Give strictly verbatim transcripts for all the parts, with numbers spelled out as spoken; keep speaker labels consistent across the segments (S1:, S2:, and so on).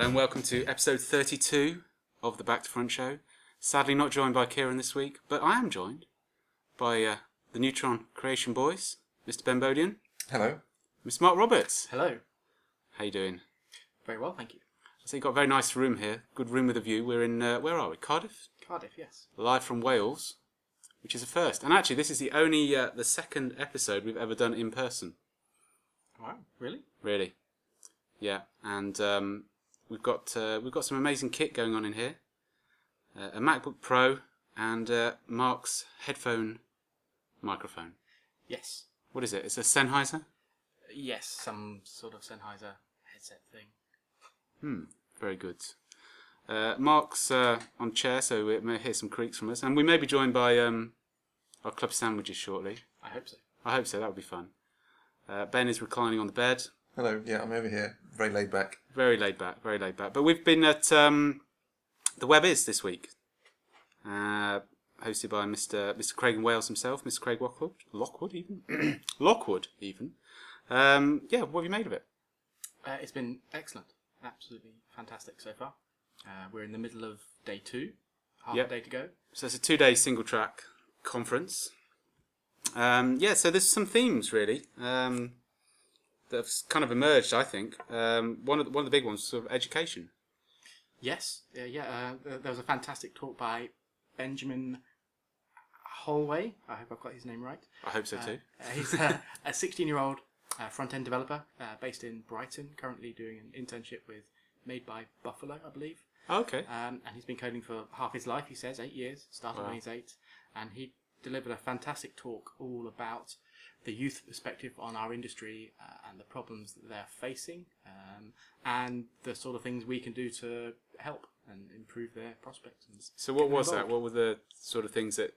S1: and welcome to episode thirty-two of the Back to Front show. Sadly not joined by Kieran this week, but I am joined by uh, the Neutron Creation Boys, Mister Ben Bodian.
S2: Hello.
S1: Mister Mark Roberts.
S3: Hello.
S1: How you doing?
S3: Very well, thank you.
S1: So you've got a very nice room here, good room with a view. We're in, uh, where are we? Cardiff?
S3: Cardiff, yes.
S1: Live from Wales, which is a first. And actually this is the only, uh, the second episode we've ever done in person.
S3: Wow, really?
S1: Really. Yeah, and um, we've got uh, we've got some amazing kit going on in here. Uh, a MacBook Pro and uh, Mark's headphone microphone.
S3: Yes.
S1: What is it? It's a Sennheiser?
S3: Yes, some sort of Sennheiser headset thing.
S1: Hmm, very good. Uh, Mark's uh, on chair, so we may hear some creaks from us. And we may be joined by um, our club sandwiches shortly.
S3: I hope so.
S1: I hope so, that would be fun. Uh, Ben is reclining on the bed.
S2: Hello, yeah, I'm over here. Very laid back.
S1: Very laid back, very laid back. But we've been at um, the Web Is this week. Uh, hosted by Mister Mister Craig in Wales himself, Mister Craig Lockwood. Lockwood, even? Lockwood, even. Um, yeah, what have you made of it?
S3: Uh, it's been excellent. Absolutely fantastic so far. Uh, we're in the middle of day two. Half
S1: Yep.
S3: a day to go.
S1: So it's a two-day single-track conference. Um, yeah, so there's some themes, really, um, that have kind of emerged, I think. Um, one of the, one of the big ones was sort of education.
S3: Yes. Uh, yeah, uh, there there was a fantastic talk by Benjamin Holway. I hope I've got his name right.
S1: I hope so, too.
S3: Uh, he's uh, a sixteen-year-old uh, front-end developer uh, based in Brighton, currently doing an internship with Made by Buffalo, I believe.
S1: Oh, okay.
S3: Um, and he's been coding for half his life, he says, eight years, started
S1: Wow.
S3: when he's eight. And he delivered a fantastic talk all about the youth perspective on our industry uh, and the problems that they're facing um, and the sort of things we can do to help and improve their prospects. And
S1: So what
S3: get them
S1: was that?
S3: involved.
S1: What were the sort of things that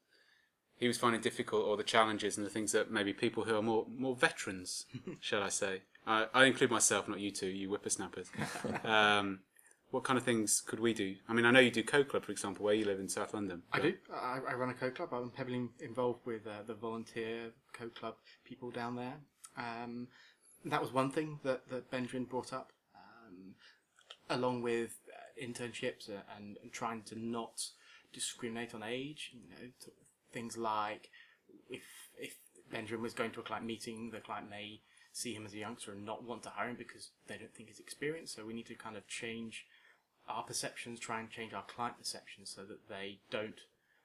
S1: he was finding difficult, or the challenges and the things that maybe people who are more more veterans, shall I say? I, I include myself, not you two, you whippersnappers. um, what kind of things could we do? I mean, I know you do Code Club, for example, where you live in South London.
S3: I
S1: but-
S3: do. I, I run a code club. I'm heavily involved with uh, the volunteer code club people down there. Um, that was one thing that, that Benjamin brought up, um, along with uh, internships uh, and, and trying to not discriminate on age. You know, t- things like if if Benjamin was going to a client meeting, the client may see him as a youngster and not want to hire him because they don't think he's experienced. So we need to kind of change our perceptions, try and change our client perceptions so that they don't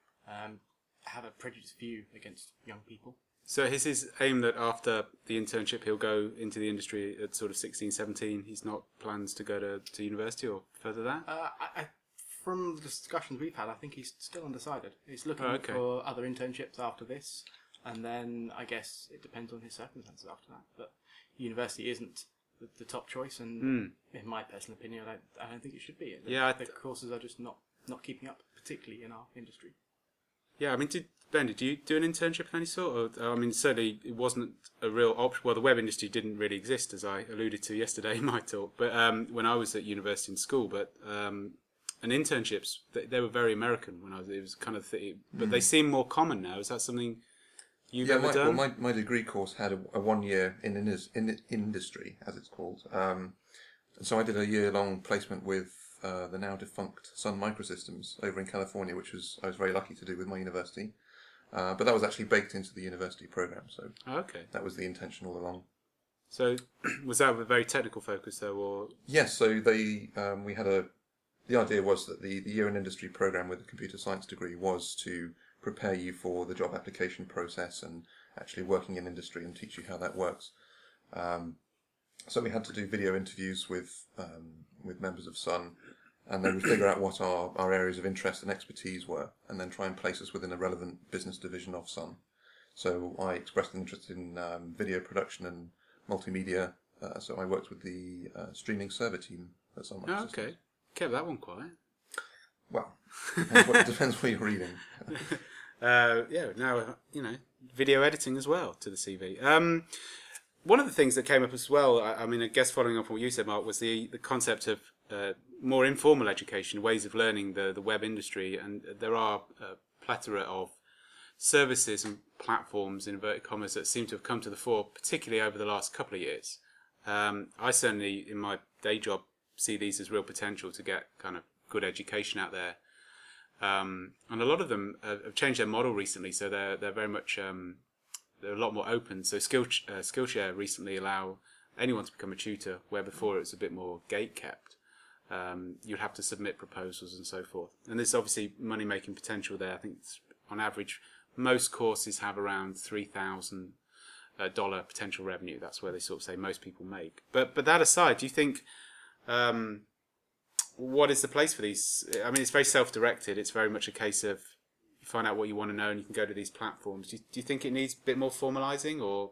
S3: um, have a prejudiced view against young people.
S1: So is his aim that after the internship he'll go into the industry at sort of sixteen, seventeen? He's not plans to go to, to university or further that?
S3: Uh, I, I, from the discussions we've had, I think he's still undecided. He's looking
S1: Oh, okay.
S3: for other internships after this, and then I guess it depends on his circumstances after that. But university isn't the, the top choice, and
S1: Mm.
S3: in my personal opinion, I don't, I don't think it should be. The,
S1: Yeah, I
S3: the
S1: th-
S3: courses are just not, not keeping up, particularly in our industry.
S1: Yeah, I mean, did, Ben, did you do an internship of any sort? Or, I mean, certainly it wasn't a real option. Well, the web industry didn't really exist, as I alluded to yesterday in my talk, but um, when I was at university and school. But um, and internships, they, they were very American when I was. It was kind of, th- but they seem more common now. Is that something you've
S2: yeah,
S1: ever
S2: my,
S1: done?
S2: well, my, my degree course had a, a one year in, indus- in industry, as it's called. Um, and so I did a year long placement with uh, the now defunct Sun Microsystems over in California, which was I was very lucky to do with my university. Uh, but that was actually baked into the university program, so
S1: Oh, okay.
S2: that was the intention all along.
S1: So was that with a very technical focus though, or
S2: Yes, so they um, we had a. The idea was that the, the year in industry program with a computer science degree was to prepare you for the job application process and actually working in industry and teach you how that works. Um, so we had to do video interviews with um, with members of Sun, and then we figure out what our, our areas of interest and expertise were, and then try and place us within a relevant business division of Sun. So I expressed an interest in um, video production and multimedia, uh, so I worked with the uh, streaming server team at Sun
S1: oh,
S2: Microsystems.
S1: okay, kept that one quiet.
S2: Well, depends what, depends what you're reading.
S1: Uh, yeah, now, you know, video editing as well to the C V. Um, one of the things that came up as well, I, I mean, I guess following up on what you said, Mark, was the, the concept of uh, more informal education, ways of learning the, the web industry. And there are a plethora of services and platforms, in inverted commas, that seem to have come to the fore, particularly over the last couple of years. Um, I certainly, in my day job, see these as real potential to get kind of good education out there. Um, and a lot of them have have changed their model recently, so they're they're very much um, they're a lot more open. So Skill uh, Skillshare recently allow anyone to become a tutor, where before it was a bit more gate kept. Um, you'd have to submit proposals and so forth. And there's obviously money making potential there. I think it's, on average, most courses have around three thousand uh, dollar potential revenue. That's where they sort of say most people make. But but that aside, do you think um, what is the place for these? I mean, it's very self-directed. It's very much a case of you find out what you want to know and you can go to these platforms. Do you, do you think it needs a bit more formalising, or?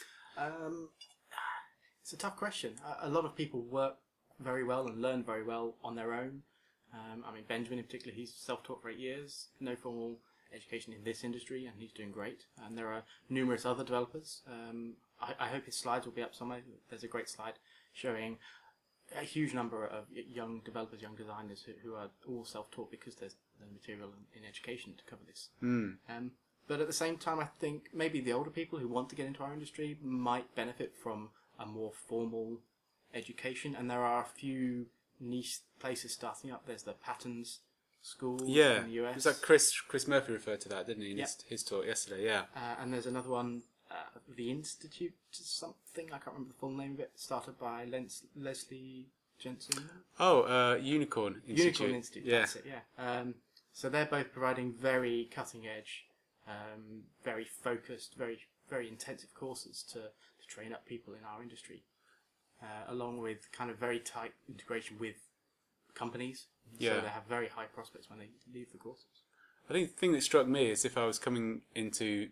S3: Um, it's a tough question. A, a lot of people work very well and learn very well on their own. Um, I mean, Benjamin in particular, he's self-taught for eight years, no formal education in this industry, and he's doing great. And there are numerous other developers. Um, I, I hope his slides will be up somewhere. There's a great slide showing a huge number of young developers, young designers who, who are all self-taught because there's no material in, in education to cover this.
S1: Mm.
S3: Um, but at the same time, I think maybe the older people who want to get into our industry might benefit from a more formal education, and there are a few niche places starting up. There's the Patterns School
S1: Yeah,
S3: in the U S.
S1: was that Chris Chris Murphy referred to that, didn't he, in
S3: Yep.
S1: his, his talk yesterday? Yeah.
S3: Uh, and there's another one, uh, the Institute something, I can't remember the full name of it, started by Lens- Leslie Jensen.
S1: Oh, uh, Unicorn Institute.
S3: Unicorn Institute,
S1: Yeah.
S3: that's it, yeah. Um, so they're both providing very cutting edge, um, very focused, very very intensive courses to, to train up people in our industry, uh, along with kind of very tight integration with companies.
S1: Yeah.
S3: So they have very high prospects when they leave the courses.
S1: I think the thing that struck me is if I was coming into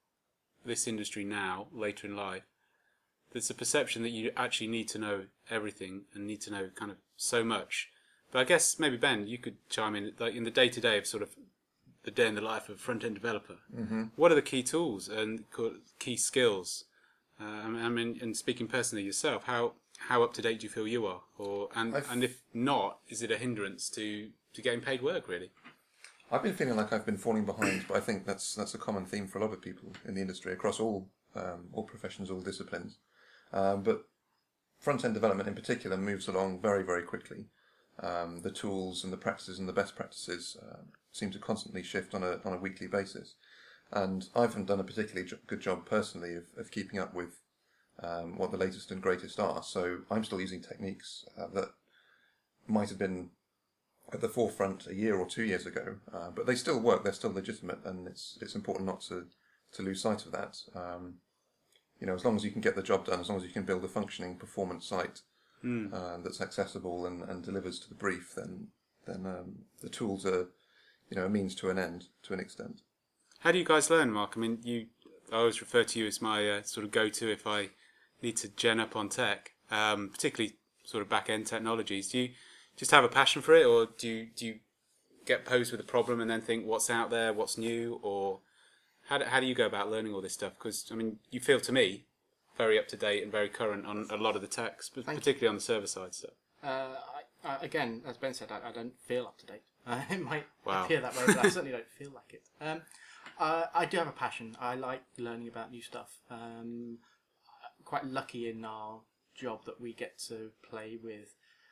S1: this industry now, later in life, there's a perception that you actually need to know everything and need to know kind of so much. But I guess maybe Ben, you could chime in, like in the day to day of sort of the day in the life of a front end developer.
S2: Mm-hmm.
S1: What are the key tools and key skills? Uh, I mean, and speaking personally yourself, how how up to date do you feel you are, or and
S2: I've-
S1: and if not, is it a hindrance to to getting paid work really?
S2: I've been feeling like I've been falling behind, but I think that's that's a common theme for a lot of people in the industry across all um, all professions, all disciplines. Um, but front end development in particular moves along very very quickly. Um, the tools and the practices and the best practices uh, seem to constantly shift on a on a weekly basis, and I haven't done a particularly jo- good job personally of, of keeping up with um, what the latest and greatest are. So I'm still using techniques uh, that might have been at the forefront a year or two years ago, uh, but they still work. They're still legitimate, and it's it's important not to, to lose sight of that. Um, you know, as long as you can get the job done, as long as you can build a functioning performance site
S1: Mm.
S2: uh, that's accessible and, and delivers to the brief, then then um, the tools are, you know, a means to an end to an extent.
S1: How do you guys learn, Mark? I mean, you I always refer to you as my uh, sort of go-to if I need to gen up on tech, um, particularly sort of back-end technologies. Do you just have a passion for it, or do you, do you get posed with a problem and then think what's out there, what's new, or how do, how do you go about learning all this stuff? Because, I mean, you feel to me very up-to-date and very current on a lot of the techs, but
S3: Thank
S1: particularly on the server side stuff.
S3: Uh, I, I, again, as Ben said, I, I don't feel up to date. Uh, it might
S1: Wow.
S3: appear that way, but I certainly don't feel like it. Um, uh, I do have a passion. I like learning about new stuff. Um, quite lucky in our job that we get to play with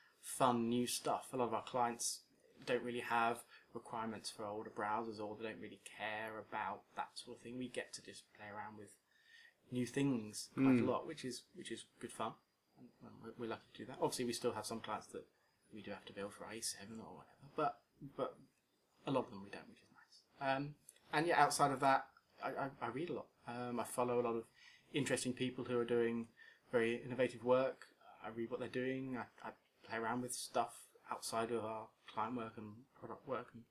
S3: fun new stuff. A lot of our clients don't really have requirements for older browsers, or they don't really care about that sort of thing. We get to just play around with new things quite
S1: Mm.
S3: a lot, which is which is good fun. And we're, we're lucky to do that. Obviously, we still have some clients that we do have to build for A seven or whatever, but but a lot of them we don't, which is nice. Um, and yeah, outside of that, I, I, I read a lot. Um, I follow a lot of interesting people who are doing very innovative work. I read what they're doing. I, I play around with stuff outside of our client work and product work, and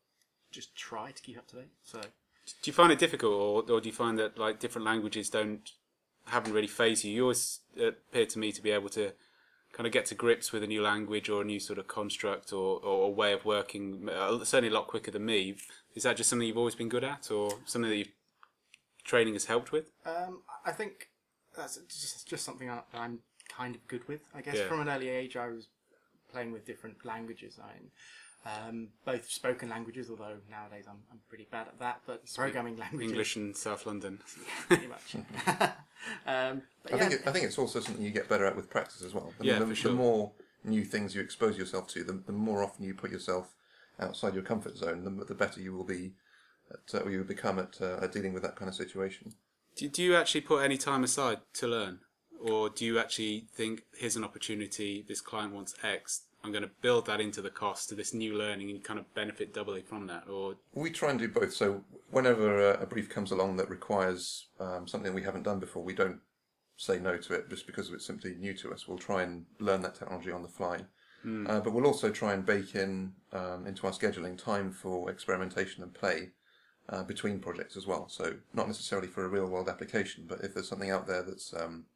S3: just try to keep up to date. So.
S1: Do you find it difficult, or, or do you find that like different languages don't haven't really phased you? You always appear to me to be able to kind of get to grips with a new language or a new sort of construct or, or a way of working, uh, certainly a lot quicker than me. Is that just something you've always been good at, or something that you training has helped with?
S3: Um, I think that's just just something I, I'm kind of good with. I guess
S1: Yeah.
S3: from an early age, I was playing with different languages. I mean, um, both spoken languages, although nowadays I'm I'm pretty bad at that. But programming languages,
S1: English and South London.
S3: pretty much. um, but
S2: I
S3: yeah,
S2: think it, I think it's also something you get better at with practice as well. I
S1: Yeah,
S2: the,
S1: for sure.
S2: the more new things you expose yourself to, the, the more often you put yourself outside your comfort zone, the, the better you will be at, uh, you will become at, uh, at dealing with that kind of situation.
S1: Do, do you actually put any time aside to learn? Or do you actually think, here's an opportunity, this client wants X, I'm going to build that into the cost to this new learning and kind of benefit doubly from that? Or
S2: we try and do both. So whenever a, a brief comes along that requires um, something we haven't done before, we don't say no to it just because it's simply new to us. We'll try and learn that technology on the fly. Mm. Uh, but we'll also try and bake in um, into our scheduling time for experimentation and play uh, between projects as well. So not necessarily for a real world application, but if there's something out there that's um,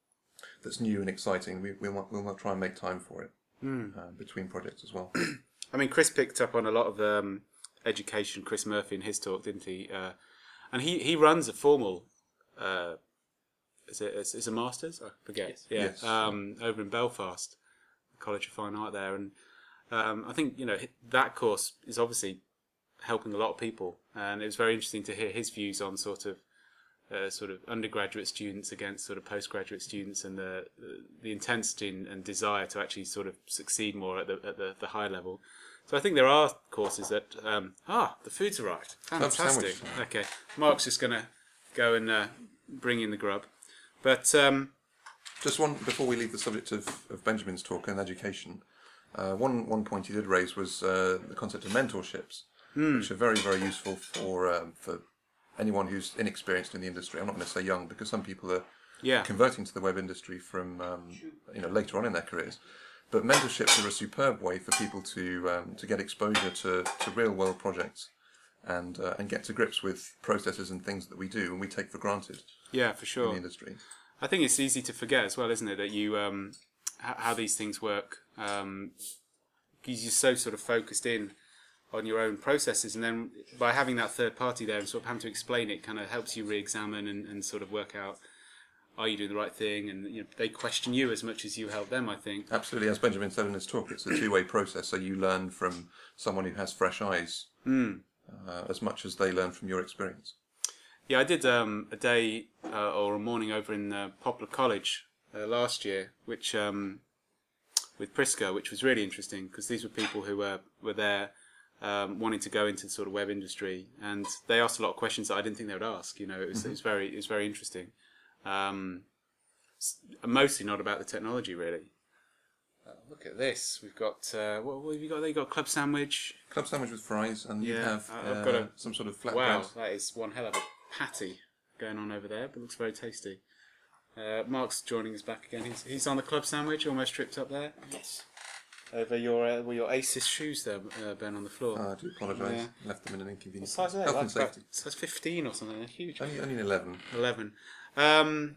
S2: that's new and exciting, we, we'll, we'll try and make time for it. Mm. Uh, between projects as well.
S1: I mean, Chris picked up on a lot of um, education, Chris Murphy, in his talk, didn't he? Uh, and he, he runs a formal, uh, is it is, is a master's? I forget.
S3: Yes.
S1: Yeah,
S2: yes.
S1: Um, over in Belfast, College of Fine Art there. And um, I think, you know, that course is obviously helping a lot of people. And it was very interesting to hear his views on sort of Uh, sort of undergraduate students against sort of postgraduate students, and the the intensity and, and desire to actually sort of succeed more at the at the, the high level. So I think there are courses that um, ah the food's arrived, fantastic. Okay, Mark's just going to go and uh, bring in the grub, but um,
S2: just one before we leave the subject of, of Benjamin's talk and education. Uh, one one point he did raise was uh, the concept of mentorships, mm. which are very very useful for um, for anyone who's inexperienced in the industry. I'm not going to say young, because some people are
S1: yeah.
S2: converting to the web industry from um, you know later on in their careers. But mentorships are a superb way for people to um, to get exposure to, to real world projects and uh, and get to grips with processes and things that we do and we take for granted.
S1: Yeah, for sure.
S2: In the industry,
S1: I think it's easy to forget as well, isn't it, that you um, how, how these things work. Um, because you're so sort of focused in on your own processes, and then by having that third party there and sort of having to explain it, kind of helps you re-examine and, and sort of work out, are you doing the right thing? And you know, they question you as much as you help them, I think.
S2: Absolutely, as Benjamin said in his talk, it's a two-way process. So you learn from someone who has fresh eyes
S1: mm.
S2: uh, as much as they learn from your experience.
S1: Yeah, I did um, a day uh, or a morning over in uh, Poplar College uh, last year, which um, with Prisca, which was really interesting because these were people who were were there. Um, wanting to go into the sort of web industry, and they asked a lot of questions that I didn't think they would ask. You know, it was, mm-hmm. it was very, it was very interesting. Um, mostly not about the technology, really. Uh, look at this. We've got uh, what, what have you got? There, you got club sandwich.
S2: Club sandwich with fries, and yeah, you have uh,
S1: I've got a,
S2: some sort of flatbread.
S1: Wow, that is one hell of a patty going on over there, but it looks very tasty. Uh, Mark's joining us back again. He's he's on the club sandwich, almost tripped up there.
S3: Yes.
S1: Over your uh, were your Aces shoes there, uh, Ben, on the floor.
S2: Oh, I do apologise.
S1: Yeah.
S2: Left them in an inconvenient.
S1: What size are they?
S2: Health
S1: Like
S2: and safety.
S1: Size fifteen or something. They're huge.
S2: Only, only an eleven.
S1: Eleven. Um,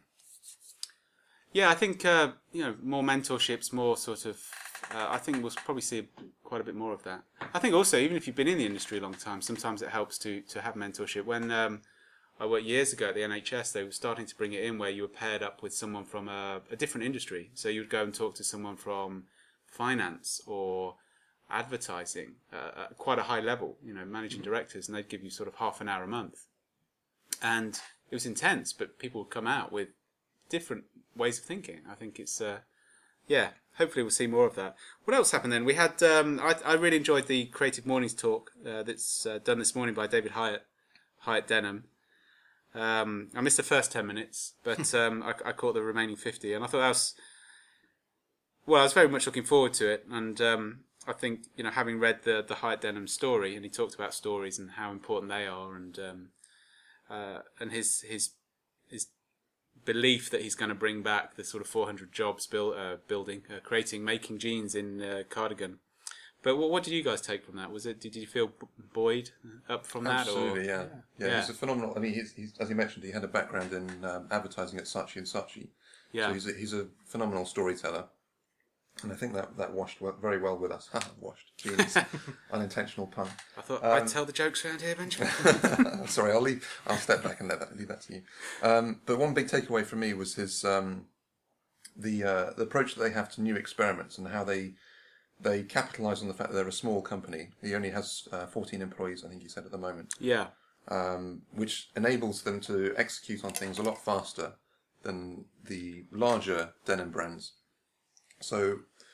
S1: yeah, I think uh, you know more mentorships, more sort of. Uh, I think we'll probably see quite a bit more of that. I think also, even if you've been in the industry a long time, sometimes it helps to to have mentorship. When um, I worked years ago at the N H S, they were starting to bring it in where you were paired up with someone from a, a different industry. So you would go and talk to someone from finance or advertising uh, at quite a high level, you know, managing directors, and they'd give you sort of half an hour a month. And it was intense, but people would come out with different ways of thinking. I think it's, uh, yeah, hopefully we'll see more of that. What else happened then? We had, um, I, I really enjoyed the Creative Mornings talk uh, that's uh, done this morning by David Hyatt, Hyatt Denham. Um, I missed the first ten minutes, but um, I, I caught the remaining fifty, and I thought that was, well, I was very much looking forward to it, and um, I think, you know, having read the the Hyatt Denham story, and he talked about stories and how important they are, and um, uh, and his his his belief that he's going to bring back the sort of four hundred jobs build, uh, building, uh, creating, making jeans in uh, Cardigan. But what, what did you guys take from that? Was it? Did you feel buoyed up from that?
S2: Absolutely,
S1: or?
S2: yeah. yeah.
S1: Yeah.
S2: He's a phenomenal. I mean, he's, he's, as he mentioned, he had a background in um, advertising at Saatchi and Saatchi.
S1: Yeah.
S2: So he's a, he's a phenomenal storyteller. And I think that, that washed well, very well with us. washed. Jeez. Unintentional pun.
S1: I thought
S2: um,
S1: I'd tell the jokes around here, Benjamin.
S2: Sorry, I'll leave. I'll step back and let that, leave that to you. Um, but one big takeaway for me was his um, the uh, the approach that they have to new experiments and how they they capitalise on the fact that they're a small company. He only has uh, fourteen employees, I think he said, at the moment.
S1: Yeah.
S2: Um, which enables them to execute on things a lot faster than the larger denim brands. So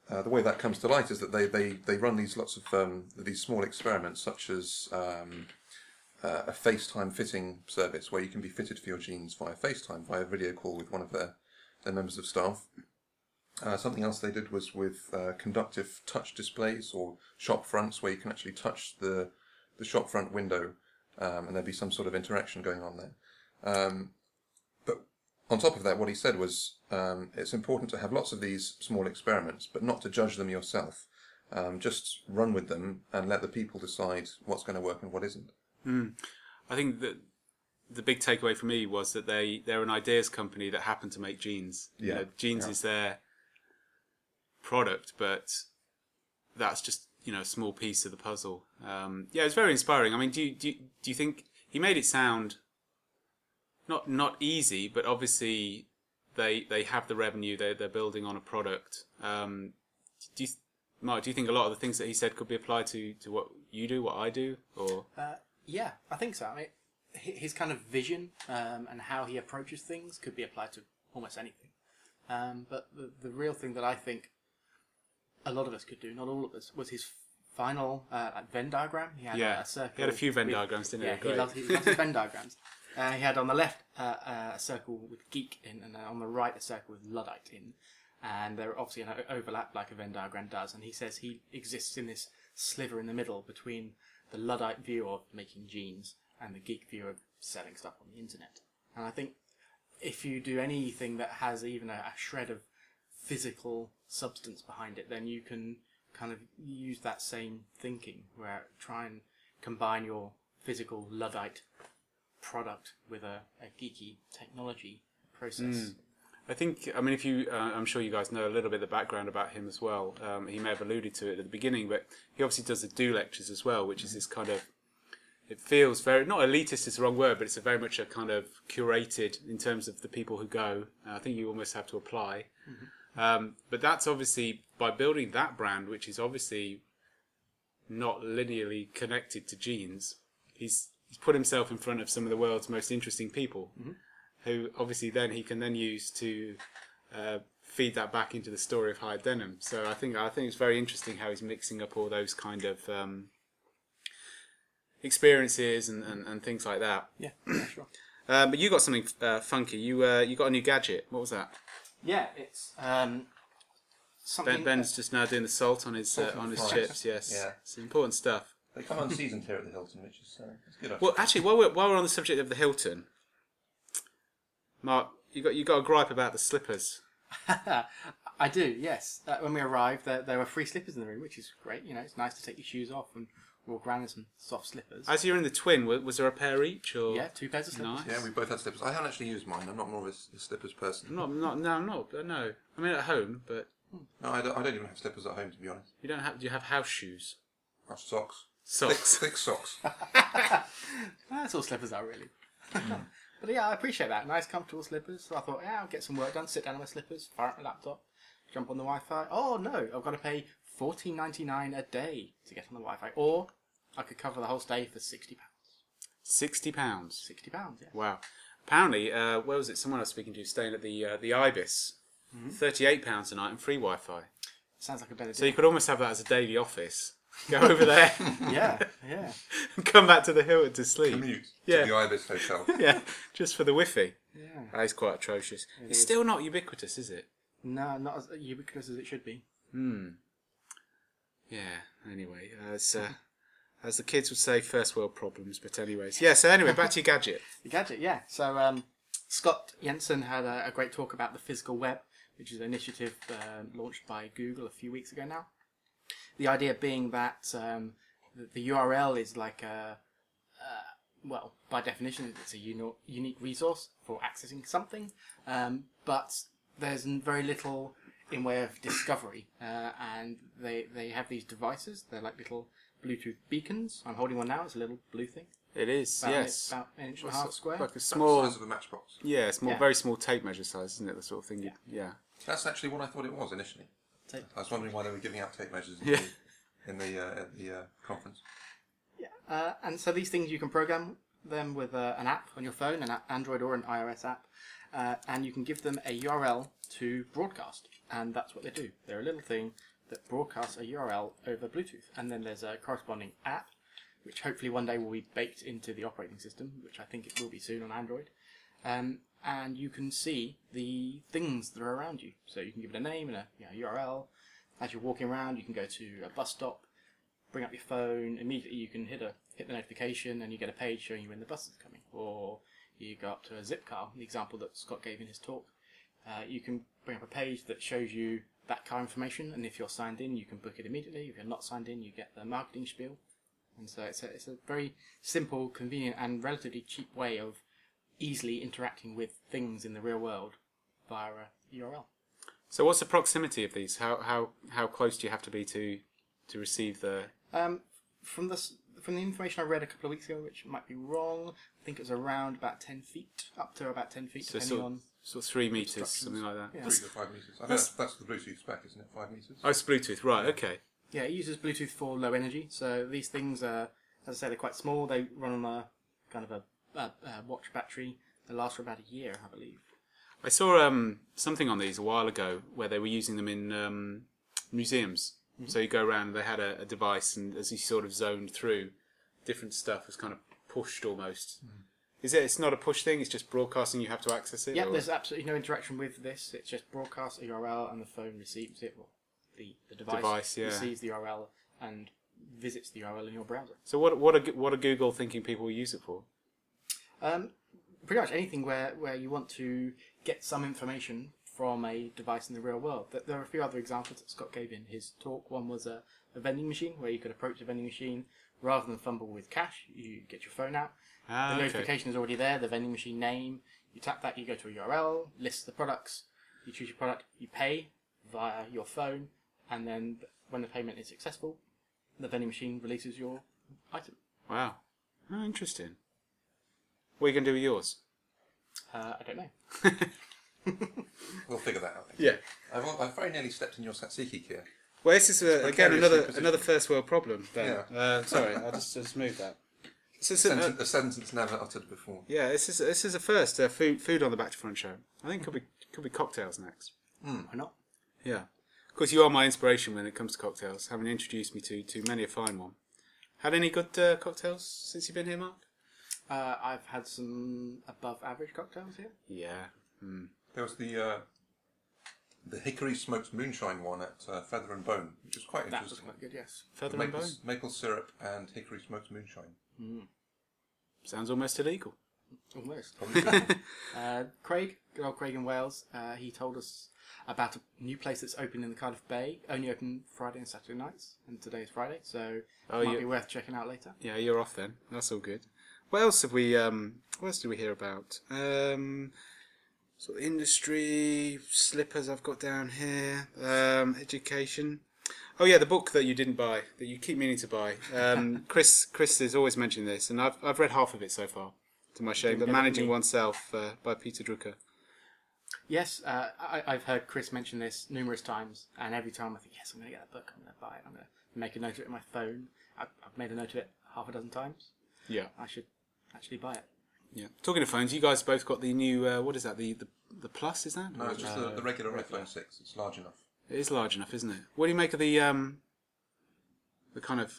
S2: uh, the way that comes to light is that they, they, they run these lots of um, these small experiments, such as um, uh, a FaceTime fitting service where you can be fitted for your jeans via FaceTime, via video call with one of their, their members of staff. Uh, something else they did was with uh, conductive touch displays or shop fronts where you can actually touch the, the shop front window um, and there'd be some sort of interaction going on there. Um, but on top of that, what he said was um, it's important to have lots of these small experiments, but not to judge them yourself. Um, just run with them and let the people decide what's going to work and what isn't.
S1: Mm. I think that the big takeaway for me was that they, they're an ideas company that happen to make jeans.
S2: Yeah.
S1: You know, jeans
S2: Yeah.
S1: is their product, but that's just, you know, a small piece of the puzzle. Um, yeah, it's very inspiring. I mean, do you, do you, do you think he made it sound not not easy, but obviously they they have the revenue, they're, they're building on a product. Um, do you, Mark, do you think a lot of the things that he said could be applied to, to what you do, what I do, or?
S3: Uh, yeah, I think so. I mean, hi- his kind of vision um, and how he approaches things could be applied to almost anything. Um, but the, the real thing that I think a lot of us could do, not all of us, was his final uh, like Venn diagram. He had
S1: Yeah,
S3: a, a circle.
S1: he had a few Venn
S3: with-
S1: diagrams, didn't he?
S3: Yeah, he
S1: Great.
S3: loves, he loves his Venn diagrams. Uh, he had on the left uh, uh, a circle with geek in, and uh, on the right a circle with Luddite in. And they're obviously an o- overlap like a Venn diagram does. And he says he exists in this sliver in the middle between the Luddite view of making jeans and the geek view of selling stuff on the internet. And I think if you do anything that has even a, a shred of physical substance behind it, then you can kind of use that same thinking, where try and combine your physical Luddite product with a, a geeky technology process.
S1: Mm. I think, I mean, if you, uh, I'm sure you guys know a little bit of the background about him as well. Um, he may have alluded to it at the beginning, but he obviously does the Do lectures as well, which is this kind of, it feels very, not elitist is the wrong word, but it's a very much a kind of curated in terms of the people who go. Uh, I think you almost have to apply. Mm-hmm. Um, but that's obviously, by building that brand, which is obviously not linearly connected to jeans, he's, he's put himself in front of some of the world's most interesting people. Mm-hmm. Who obviously then he can then use to uh, feed that back into the story of Hired Denim. So I think I think it's very interesting how he's mixing up all those kind of um, experiences and, and, and things like that.
S3: Yeah, yeah, sure.
S1: Um, but you got something uh, funky. You uh, you got a new gadget. What was that?
S3: Yeah, it's um, something.
S1: Ben, Ben's just now doing the salt on his
S2: Salt
S1: uh,
S2: on
S1: on his
S2: fries.
S1: chips. Yes,
S2: Yeah.
S1: it's important stuff.
S2: They come unseasoned here at the Hilton, which is uh, it's good.
S1: Well, actually, while we're while we're on the subject of the Hilton, Mark, you got you got a gripe about the slippers.
S3: I do, yes. Uh, when we arrived, there, there were free slippers in the room, which is great. You know, it's nice to take your shoes off and walk around in some soft slippers.
S1: As you're in the twin, was, was there a pair each? Or
S3: Yeah, two pairs of slippers.
S1: Nice.
S2: Yeah, we both had slippers. I haven't actually used mine. I'm not more of a, s- a slippers person.
S1: I'm not, not, no, I'm not. No, I mean at home, but
S2: No, I don't, I don't even have slippers at home, to be honest.
S1: you don't have. Do you have house shoes?
S2: I have socks.
S1: Socks.
S2: Thick, thick socks.
S3: That's all slippers are, really. But yeah, I appreciate that. Nice, comfortable slippers. So I thought, yeah, I'll get some work done, sit down on my slippers, fire up my laptop, jump on the Wi-Fi. Oh, no, I've got to pay fourteen ninety-nine a day to get on the Wi-Fi. Or I could cover the whole stay for sixty pounds.
S1: Sixty pounds.
S3: sixty pounds, yeah.
S1: Wow. Apparently, uh, where was it? Someone I was speaking to staying at the uh, the Ibis.
S3: Mm-hmm.
S1: Thirty-eight pounds a night and free Wi-Fi.
S3: Sounds like a better
S1: So
S3: deal.
S1: you could almost have that as a daily office. Go over there
S3: Yeah, yeah.
S1: and come back to the Hilton to sleep.
S2: Commute
S1: Yeah.
S2: to the Ibis Hotel.
S1: Yeah, just for the Wi-Fi.
S3: Yeah.
S1: That is quite atrocious.
S3: It
S1: it's
S3: is.
S1: still not ubiquitous, is it?
S3: No, not as ubiquitous as it should be.
S1: Hmm. Yeah. Anyway, as uh, as the kids would say, first world problems. But anyways, yeah. So anyway, back to your gadget.
S3: The gadget, yeah. So um, Scott Jensen had a, a great talk about the physical web, which is an initiative uh, launched by Google a few weeks ago now. The idea being that um, the, the U R L is like a, uh, well, by definition, it's a uni- unique resource for accessing something, um, but there's n- very little in way of discovery. Uh, and they they have these devices. They're like little Bluetooth beacons. I'm holding one now. It's a little blue thing.
S1: It is.
S3: About,
S1: yes.
S3: About an inch and a
S1: What's
S3: half
S1: it-
S3: square.
S1: Like a
S2: That's
S1: small.
S2: the size of a matchbox.
S1: Yeah, small,
S3: Yeah.
S1: very small tape measure size, isn't it? The sort of thing. You, yeah.
S2: That's actually what I thought it was initially.
S3: Tape.
S2: I was wondering why they were giving out tape measures in
S1: Yeah.
S2: the, in the, uh, at the uh, conference.
S3: Yeah, uh, and so these things you can program them with uh, an app on your phone, an a- Android or an iOS app, uh, and you can give them a U R L to broadcast, and that's what they do. They're a little thing that broadcasts a U R L over Bluetooth. And then there's a corresponding app, which hopefully one day will be baked into the operating system, which I think it will be soon on Android. Um, and you can see the things that are around you. So you can give it a name and a you know, U R L. As you're walking around, you can go to a bus stop, bring up your phone, immediately you can hit a hit the notification and you get a page showing you when the bus is coming. Or you go up to a Zipcar, the example that Scott gave in his talk. Uh, you can bring up a page that shows you that car information, and if you're signed in, you can book it immediately. If you're not signed in, you get the marketing spiel. And so it's a, it's a very simple, convenient, and relatively cheap way of easily interacting with things in the real world via a U R L.
S1: So what's the proximity of these? How how how close do you have to be to to receive the?
S3: Um, from the from the information I read a couple of weeks ago, which might be wrong, I think it was around about ten feet, up to about ten feet,
S1: So
S3: depending
S1: sort of,
S3: on.
S1: sort of three meters,
S3: instructions.
S1: something like that.
S3: Yeah.
S2: Three to five meters. I think
S1: That's-
S2: that's, that's the Bluetooth spec, isn't it? Five meters.
S1: Oh, it's Bluetooth, right? Okay.
S3: Yeah, it uses Bluetooth for low energy. So these things are, as I say, they're quite small. They run on a kind of a, a, a watch battery. They last for about a year, I believe.
S1: I saw um, something on these a while ago where they were using them in um, museums. Mm-hmm. So you go around, they had a, a device, and as you sort of zoned through, different stuff was kind of pushed almost. Mm. Is it? It's not a push thing. It's just broadcasting. You have to access it.
S3: Yeah,
S1: or?
S3: there's absolutely no interaction with this. It's just broadcast a U R L, and the phone receives it. Well, the the device,
S1: Device, yeah.
S3: receives the U R L and visits the U R L in your browser.
S1: So what what are what are Google thinking people will use it for?
S3: Um, pretty much anything where, where you want to get some information from a device in the real world. There- There are a few other examples that Scott gave in his talk. One was a, a vending machine where you could approach a vending machine rather than fumble with cash. You get your phone out.
S1: Ah,
S3: The
S1: okay.
S3: notification is already there, the vending machine name. You tap that, you go to a U R L, list the products, you choose your product, you pay via your phone, and then when the payment is successful, the vending machine releases your item.
S1: Wow. Oh, interesting. What are you going to do with yours?
S3: Uh, I don't know.
S2: We'll figure that out.
S1: Yeah.
S2: I've, I've very nearly stepped in your Satsiki gear.
S1: Well, this is a, again
S2: precariously
S1: another
S2: positioned.
S1: another first world problem. Ben.
S2: Yeah.
S1: Uh, sorry, I just just moved that. This is a,
S2: Sentence, a sentence never uttered before.
S1: yeah, this is this is a first uh, food food on the Back to Front show. I think it could be could be cocktails next.
S3: Why not?
S1: Yeah, of course you are my inspiration when it comes to cocktails, having introduced me to to many a fine one. Had any good uh, cocktails since you've been here, Mark?
S3: Uh, I've had some above average cocktails here.
S1: Yeah. Mm.
S2: There was the uh, the hickory smoked moonshine one at uh, Feather and Bone, which was quite
S3: That was
S2: interesting.
S3: quite good, yes.
S1: Feather and
S2: maple,
S1: bone.
S2: maple syrup and hickory smoked moonshine.
S1: Sounds almost illegal.
S3: Almost.
S2: Probably good.
S3: Uh, Craig, good old Craig in Wales, uh, he told us about a new place that's open in the Cardiff Bay, only open Friday and Saturday nights, and today is Friday, so
S1: Oh,
S3: it might
S1: you-
S3: be worth checking out later.
S1: Yeah, you're off then. That's all good. What else have we? Um, what else did we hear about? Um, sort of industry slippers I've got down here. Um, education. Oh yeah, the book that you didn't buy that you keep meaning to buy. Um, Chris Chris is always mentioning this, and I've I've read half of it so far, to my shame. But
S3: Never
S1: Managing
S3: me.
S1: Oneself uh, by Peter Drucker.
S3: Yes, uh, I, I've heard Chris mention this numerous times, and every time I think, yes, I'm going to get that book, I'm going to buy it, I'm going to make a note of it in my phone. I've, I've made a note of it half a dozen times.
S1: Yeah.
S3: I should actually buy it.
S1: Yeah. Talking of phones, you guys both got the new. Uh, what is that? The, the the Plus is that?
S2: No, it's just the,
S3: Uh,
S2: the regular
S3: regular.
S2: iPhone six. It's large enough.
S1: It is large enough, isn't it? What do you make of the um, the kind of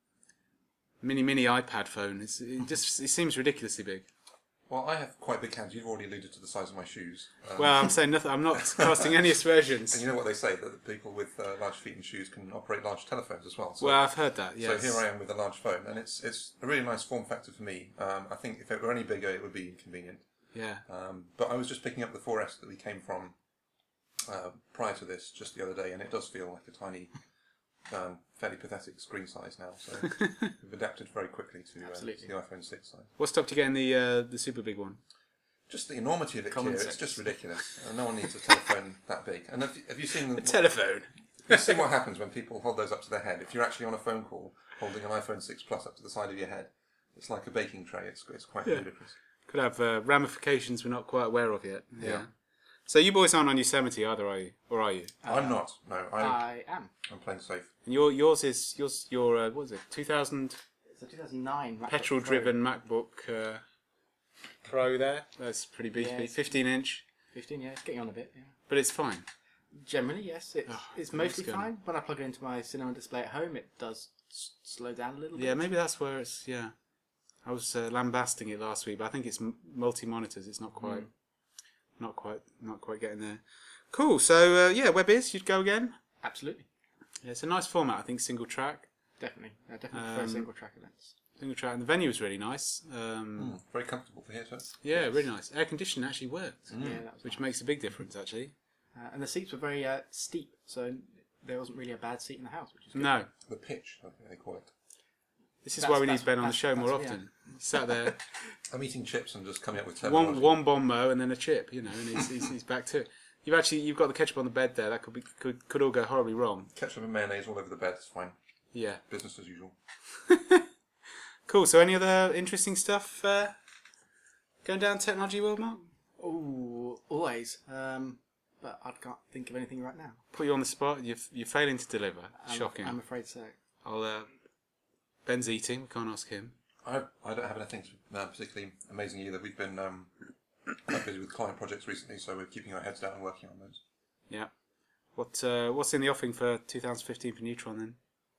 S1: mini mini iPad phone? It's, it just it seems ridiculously big.
S2: Well, I have quite big hands. You've already alluded to the size of my shoes. Um,
S1: Well, I'm saying nothing. I'm not casting any aspersions.
S2: and you know what they say, that people with uh, large feet and shoes can operate large telephones as well. So,
S1: Well, I've heard that. Yes.
S2: so here I am with a large phone, and it's it's a really nice form factor for me. Um, I think if it were any bigger, it would be inconvenient.
S1: Yeah.
S2: Um, but I was just picking up the four S that we came from uh, prior to this just the other day, and it does feel like a tiny, um, fairly pathetic screen size now. So we've adapted very quickly to, uh, to
S3: Absolutely.
S2: the iPhone six size.
S1: What stopped you getting the uh, the super big one?
S2: Just the enormity of it
S3: Common
S2: here,
S3: sense.
S2: it's just ridiculous. And no one needs a telephone that big. And have you, have you seen
S1: A
S2: the,
S1: telephone.
S2: you see what happens when people hold those up to their head? If you're actually on a phone call holding an iPhone six Plus up to the side of your head, it's like a baking tray. It's, it's quite
S1: Yeah.
S2: ludicrous.
S1: Could have uh, ramifications we're not quite aware of yet.
S2: Yeah.
S1: So you boys aren't on Yosemite either, are you? Or are you?
S2: I'm not. No, I'm,
S3: I am.
S2: I'm playing safe.
S1: And your yours is yours your uh, what is it? two thousand
S3: It's a two thousand nine MacBook
S1: petrol
S3: Pro.
S1: driven MacBook uh, Pro there. That's pretty beefy.
S3: Yeah, it's-
S1: fifteen inch,
S3: fifteen, yeah, it's getting on a bit, yeah.
S1: but it's fine.
S3: Generally, yes. It's,
S1: Oh,
S3: it's
S1: that's
S3: mostly
S1: good.
S3: fine. When I plug it into my cinema display at home, it does s- slow down a little
S1: Yeah,
S3: bit.
S1: maybe that's where it's. Yeah, I was uh, lambasting it last week, but I think it's m- multi monitors. It's not quite, not quite, not quite getting there. Cool. So uh, yeah, WebIz, you'd go again.
S3: Absolutely.
S1: Yeah, it's a nice format. I think single track,
S3: Definitely. I definitely prefer
S1: Um,
S3: single track events.
S1: single track, and the venue was really nice. Um,
S2: Mm, very comfortable to hear, sir.
S1: Yeah, really nice. Air conditioning actually worked,
S3: Yeah, that was
S1: which
S3: nice.
S1: makes a big difference actually.
S3: Uh, and the seats were very uh, steep, so there wasn't really a bad seat in the house, which is good.
S1: No,
S2: The pitch, I think they call it.
S1: this is
S3: That's-
S1: why we need
S3: that's-
S1: Ben on the
S3: that's-
S1: show more
S3: that's-
S1: often. Sat there,
S2: I'm eating chips and just coming up with terminology.
S1: one one bon mot and then a chip, you know, and he's, he's, he's back to it. You've actually you've got the ketchup on the bed there. That could be could could all go horribly wrong.
S2: Ketchup and mayonnaise all over the bed, it's fine.
S1: Yeah.
S2: Business as usual.
S1: Cool. So, any other interesting stuff uh, going down technology world, Mark?
S3: Oh, always. Um, but I can't think of anything right now.
S1: Put you on the spot. You're you're failing to deliver.
S3: I'm,
S1: Shocking.
S3: I'm afraid so.
S1: I'll. Uh, Ben's eating. We can't ask him.
S2: I, I don't have anything uh, particularly amazing either. We've been um, quite busy with client projects recently, so we're keeping our heads down and working on those.
S1: Yeah. What uh, What's in the offing for twenty fifteen for Neutron then?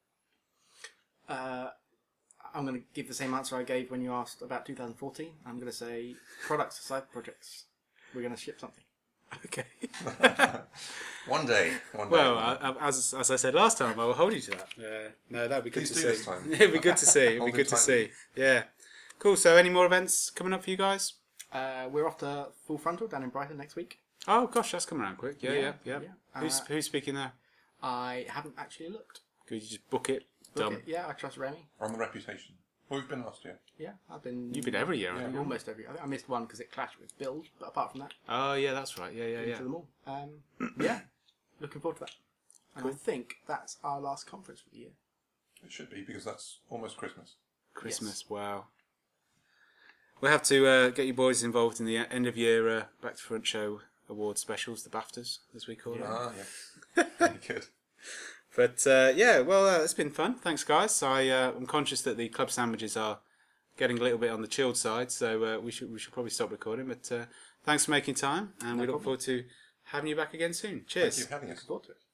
S3: Uh, I'm going to give the same answer I gave when you asked about two thousand fourteen. I'm going to say products, side projects. We're going to ship something.
S1: Okay.
S2: One day. One day.
S1: Well, I, I, as as I said last time, I will hold you to that. Uh, no, that'd be good
S2: Please
S1: to
S2: do
S1: see.
S2: this time.
S1: It'd be good to see. It'd be
S2: Hold
S1: good
S2: it
S1: to
S2: tightly.
S1: see. Yeah. Cool. So, any more events coming up for you guys?
S3: Uh, we're off to Full Frontal down in Brighton next week.
S1: Oh gosh, that's coming around quick. Yeah, yeah,
S3: Yeah,
S1: yeah.
S3: yeah.
S1: Who's
S3: Uh,
S1: Who's speaking there?
S3: I haven't actually looked.
S1: Could you just book it?
S3: Look
S1: Done.
S3: at- yeah, I trust Remy.
S2: On the reputation. Well, we've been last year.
S3: Yeah, I've been.
S1: You've been every year,
S2: Yeah.
S1: haven't you?
S3: almost every. I think I missed one because it clashed with Build, but apart from that,
S1: Oh yeah, that's right. Yeah, yeah,
S3: been
S1: yeah.
S3: to them all. Um, yeah, looking forward to that. And I think that's our last conference for the year.
S2: It should be, because that's almost Christmas.
S1: Christmas. Wow. We'll have to uh, get you boys involved in the end of year uh, Back to Front Show award specials, the BAFTAs, as we call it.
S2: Ah, yeah. Very good.
S1: But uh, yeah, well, uh, it's been fun. Thanks, guys. I uh, I'm conscious that the club sandwiches are getting a little bit on the chilled side, so uh, we should we should probably stop recording. But uh, thanks for making time, and we look
S3: problem.
S1: forward to having you back again soon.
S2: Thank
S1: Cheers.
S2: you for having us.
S3: Looking forward to it.